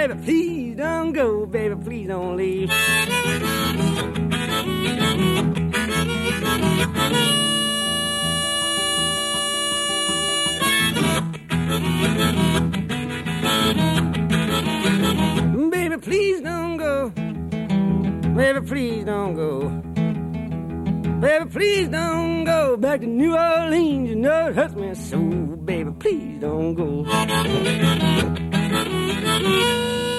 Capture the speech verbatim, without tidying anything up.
baby, please don't go, baby, please don't leave. Baby, please don't go. Baby, please don't go. Baby, please don't go back to New Orleans. You know it hurts me so. Baby, please don't go.